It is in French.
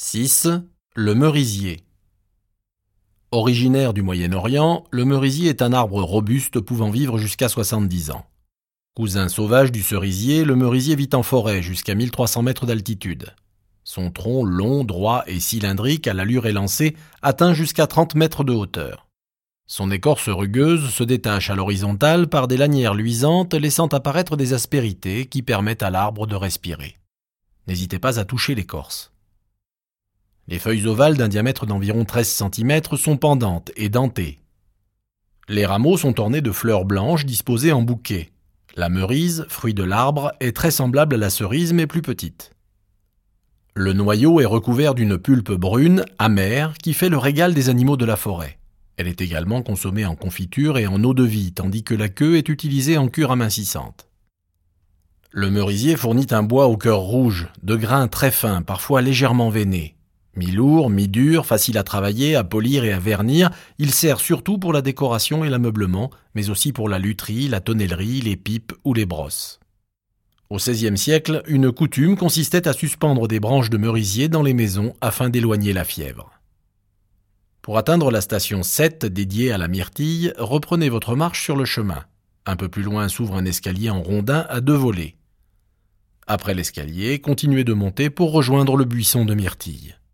6. Le merisier. Originaire du Moyen-Orient, le merisier est un arbre robuste pouvant vivre jusqu'à 70 ans. Cousin sauvage du cerisier, le merisier vit en forêt jusqu'à 1300 mètres d'altitude. Son tronc long, droit et cylindrique à l'allure élancée atteint jusqu'à 30 mètres de hauteur. Son écorce rugueuse se détache à l'horizontale par des lanières luisantes laissant apparaître des aspérités qui permettent à l'arbre de respirer. N'hésitez pas à toucher l'écorce. Les feuilles ovales d'un diamètre d'environ 13 cm sont pendantes et dentées. Les rameaux sont ornés de fleurs blanches disposées en bouquets. La merise, fruit de l'arbre, est très semblable à la cerise mais plus petite. Le noyau est recouvert d'une pulpe brune, amère, qui fait le régal des animaux de la forêt. Elle est également consommée en confiture et en eau-de-vie, tandis que la queue est utilisée en cure amincissante. Le merisier fournit un bois au cœur rouge, de grains très fins, parfois légèrement veinés. Mi-lourd, mi-dur, facile à travailler, à polir et à vernir, il sert surtout pour la décoration et l'ameublement, mais aussi pour la lutherie, la tonnellerie, les pipes ou les brosses. Au XVIe siècle, une coutume consistait à suspendre des branches de merisier dans les maisons afin d'éloigner la fièvre. Pour atteindre la station 7 dédiée à la myrtille, reprenez votre marche sur le chemin. Un peu plus loin s'ouvre un escalier en rondin à 2 volets. Après l'escalier, continuez de monter pour rejoindre le buisson de myrtille.